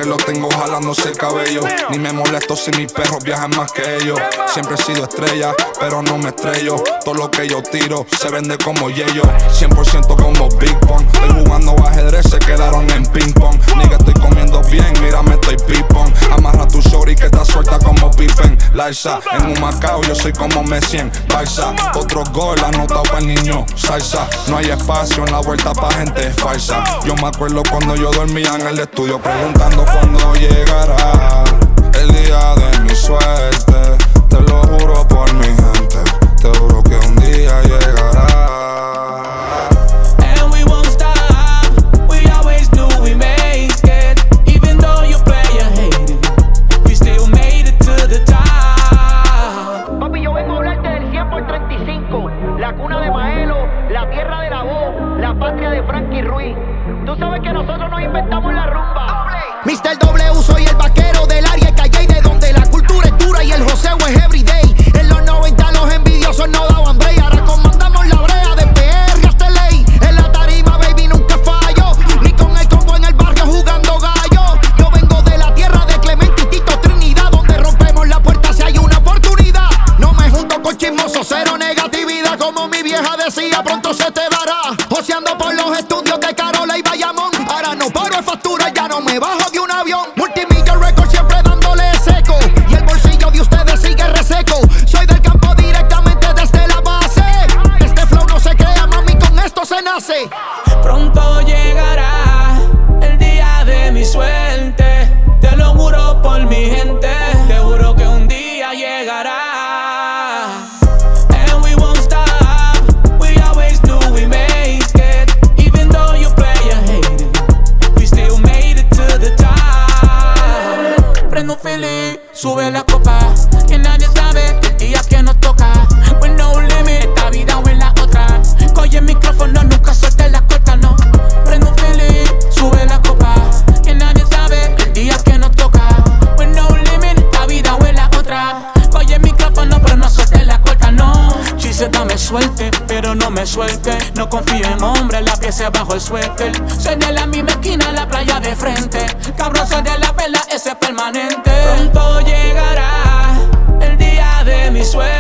lo tengo jalándose el cabello. Ni me molesto si mis perros viajan más que ellos. Siempre he sido estrella, pero no me estrello. Todo lo que yo tiro se vende como yello. 100% como Big Pong. Estoy jugando ajedrez, se quedaron en ping pong. Nigga, estoy comiendo bien, mírame, estoy pipón. Amarra tu shorty que está suelta como Pippen. Liza, en un Macao yo soy como Messi en Barça. Otro gol anotado para el niño salsa. No hay espacio en la vuelta pa' gente falsa. Yo me acuerdo cuando yo dormía en el estudio preguntando cuándo llegará el día de mi suerte. Te lo juro por mi gente, te juro que un día llegará. And we won't stop, we always knew we make it. Even though you play a hater, we still made it to the top. Papi, yo vengo a hablarte del 100 por 35, la cuna de Maelo, la tierra de la voz, la patria de Frankie Ruiz. Tú sabes que nosotros nos inventamos la rumba. Mr. W, soy el vaquero del área Calle, de donde la cultura es dura y el joseo es everyday. En los 90 los envidiosos no daban break. Ahora comandamos la brea de PR hasta ley. En la tarima, baby, nunca fallo. Ni con el combo en el barrio jugando gallo. Yo vengo de la tierra de Clemente y Tito Trinidad, donde rompemos la puerta si hay una oportunidad. No me junto con chismosos, cero negatividad. Como mi vieja decía, pronto se te dará. Joseando por los estudios de Carola y Bayamón. Ahora no paro de factura, ya no me bajo de un avión. Multimillion Records siempre dándole seco. Y el bolsillo de ustedes sigue reseco. Soy del campo directamente desde la base. Este flow no se crea, mami, con esto se nace. Pronto llegará el día de mi suerte. Te lo juro por mi gente. Te juro que un día llegará. And we won't stop, we always knew we make it. Even though you play a hater, we still made it to the top. Prendo un Philly, sube la copa, que nadie sabe el día que nos toca. With no limit, esta vida o en la otra. Coge el micrófono, nunca suelte la corta, no. Prendo un Philly, sube la copa, que nadie sabe el día que nos toca. With no limit, esta vida o en la otra. Coge el micrófono, pero no suelte la corta, no. Chise, dame suerte, pero no me suelte. No confío en hombre, la pieza bajo el suéter. Soy de la misma esquina, la playa de frente. Cabrón, soy de la vela, ese es permanente. Pronto llegará el día de mi suerte.